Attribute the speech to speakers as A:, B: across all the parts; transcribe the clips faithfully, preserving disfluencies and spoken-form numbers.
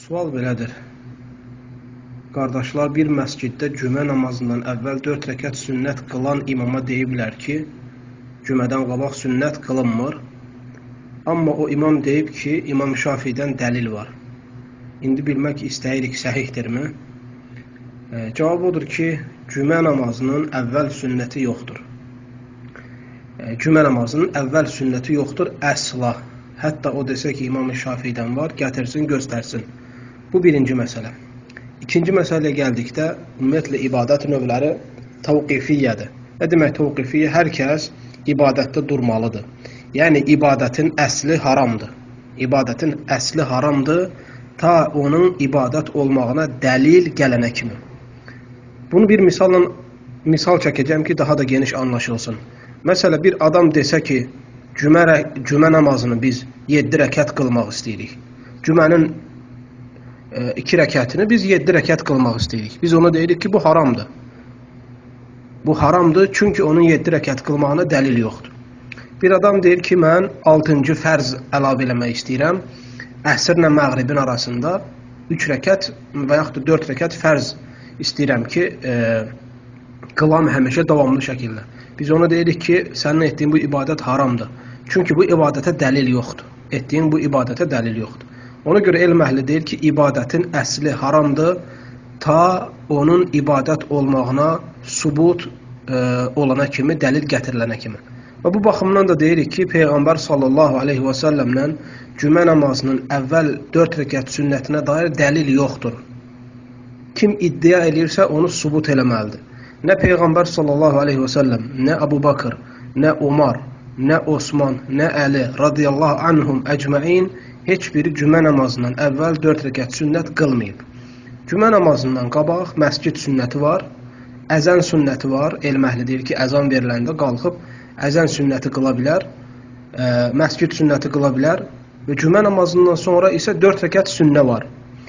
A: Sual belədir. Qardaşlar, bir məsciddə cümə namazından əvvəl dörd rəkət sünnət qılan imama deyiblər ki, cümədən qabaq sünnət qılınmır. Amma o imam deyib ki, İmam Şafiidən dəlil var. İndi bilmək istəyirik, səhihdirmi? E, cavab odur ki, cümə namazının əvvəl sünnəti yoxdur. E, cümə namazının əvvəl sünnəti yoxdur əsla. Hətta o desə ki, İmam Şafiidən var, gətirsin, göstərsin. Bu birinci məsələ. İkinci məsələyə gəldikdə, ümumiyyətlə ibadət növləri təvqifiyyədir. Nə demək təvqifiyyə? Hər kəs ibadətdə durmalıdır. Yəni, ibadətin əsli haramdır. İbadətin əsli haramdır, ta onun ibadət olmağına dəlil gələnə kimi. Bunu bir misalla misal çəkəcəm ki, daha da geniş anlaşılsın. Məsələ, bir adam desə ki, cümə, cümə namazını biz yeddi rəkət qılmaq istəyirik. Cümənin e, iki rəkətini biz yeddi rəkət qılmaq istəyirik. Biz ona deyirik ki, bu haramdır. Bu haramdır, çünki onun yeddi rəkət qılmağına dəlil yoxdur. Bir adam deyir ki, mən altıncı fərz əlavə eləmək istəyirəm. Əsrlə məğribin arasında üç rəkət və yaxud da dörd rəkət fərz istəyirəm ki, e, qılam həmişə davamlı şəkildə. Biz ona deyirik ki, sənin etdiyin bu ibadət haramdır. Çünki bu ibadətə dəlil yoxdur. Etdiyin bu ibadətə dəlil yoxdur. Ona görə elm əhli deyir ki, ibadətin əsli haramdır, ta onun ibadət olmağına subut e, olana kimi, dəlil gətirilənə kimi. Və bu baxımdan da deyirik ki, Peyğəmbər sallallahu aleyhi və səlləmlə cümə namazının əvvəl dörd rəkət sünnətinə dair dəlil yoxdur. Kim iddia edirsə, onu subut eləməlidir. Nə Peyğəmbər sallallahu aleyhi və səlləm, nə Əbu Bakır, nə Umar, nə Osman, nə Əli radiyallahu anhum əcməin heç biri cümə namazından əvvəl dörd rəkət sünnət qılmayıb. Cümə namazından qabaq məscid sünnəti var, əzən sünnəti var. Elm əhli deyir ki, əzan veriləndə qalxıb əzən sünnəti qıla bilər, ə, məscid sünnəti qıla bilər və cümə namazından sonra isə dörd rəkət sünnə var.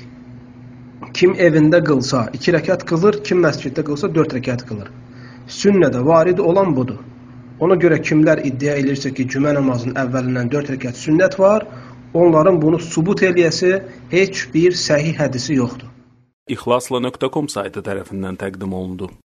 A: Kim evində qılsa iki rəkət qılır, kim məsciddə qılsa dörd rəkət qılır. Sünnədə varid olan budur. Ona görə kimlər iddia edirsə ki, cümə namazının əvvəlindən dörd rəkət sünnət var, onların bunu subut eləyəsi heç bir səhih hədisi yoxdur.
B: İxlasla nöqtə com saytı tərəfindən təqdim olundu.